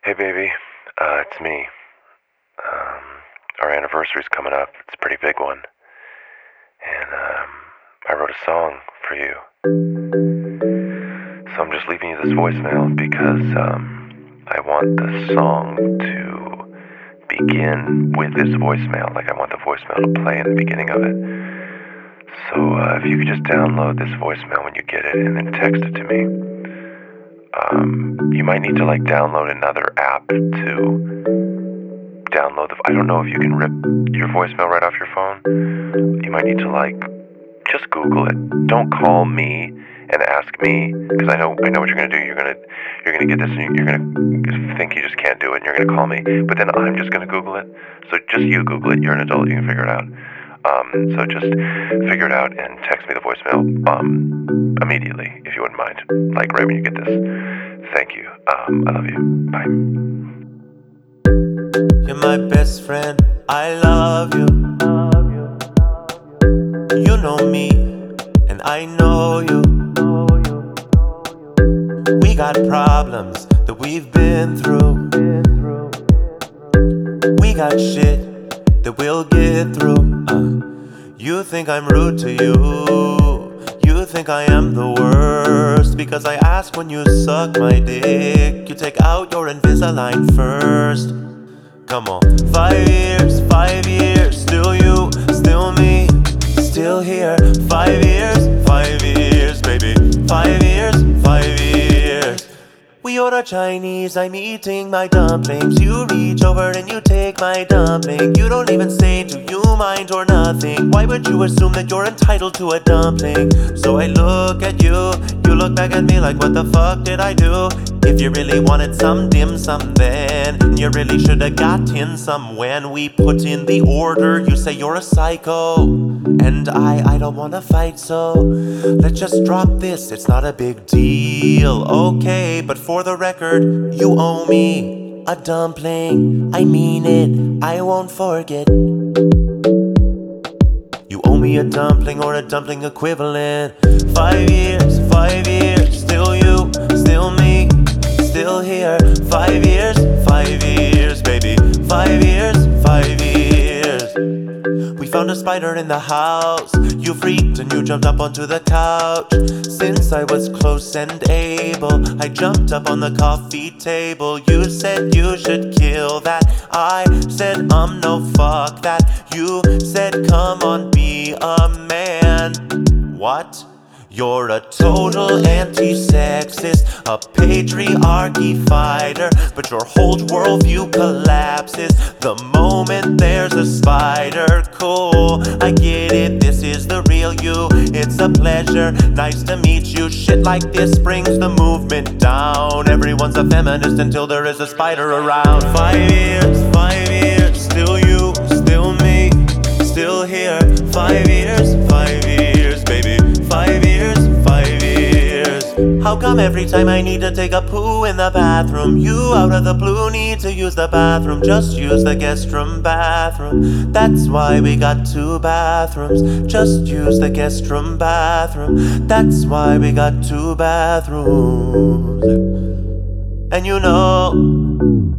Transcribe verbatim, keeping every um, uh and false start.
Hey baby, uh, it's me. Um, our anniversary's coming up. It's a pretty big one. And um, I wrote a song for you. So I'm just leaving you this voicemail because um, I want the song to begin with this voicemail. Like I want the voicemail to play in the beginning of it. So uh, if you could just download this voicemail when you get it and then text it to me. Um, you might need to like download another app to download the, I don't know if you can rip your voicemail right off your phone. You might need to like, just Google it. Don't call me and ask me, because I know, I know what you're going to do. You're going to, you're going to get this and you're going to think you just can't do it and you're going to call me, but then I'm just going to Google it. So just you Google it. You're an adult. You can figure it out. Um, so just figure it out and text me the voicemail um, immediately, if you wouldn't mind. Like right when you get this. Thank you. Um, I love you. Bye. You're my best friend. I love you. You know me, and I know you. We got problems that we've been through. We got shit that we'll get through. Uh, you think I'm rude to you. You think I am the worst because I ask when you suck my dick. You take out your Invisalign first. Come on. Five years, five years, still you, still me, still here. Five years, five years, baby. Five years, five years. We order Chinese, I'm eating my dumplings. You reach over and you take my dumpling. You don't even say, do you mind or nothing? Why would you assume that you're entitled to a dumpling? So I look at you, you look back at me like, what the fuck did I do? If you really wanted some dim sum then you really should've gotten some. When we put in the order, you say you're a psycho. And I, I don't wanna fight, so let's just drop this, it's not a big deal. Okay, but for the record, you owe me a dumpling. I mean it, I won't forget. You owe me a dumpling or a dumpling equivalent. Five years, five years, still you, still me, still here. Five years, five years, baby. Five years, five years. We found a spider in the house. You freaked and you jumped up onto the couch. Since I was close and able, I jumped up on the coffee table. You said you should kill that. I said um no, fuck that. You said come on, be a man. What? You're a total anti-sexist, a patriarchy fighter, but your whole worldview collapses the moment there's a spider. Cool, I get it, this is the real you. It's a pleasure, nice to meet you. Shit like this brings the movement down. Everyone's a feminist until there is a spider around. Five years, five years, still you, still me, still here. Five years, five years, baby. Five years, five years. How come every time I need to take a poo in the bathroom, you out of the blue need to use the bathroom? Just use the guest room bathroom. That's why we got two bathrooms. Just use the guest room bathroom. That's why we got two bathrooms. And you know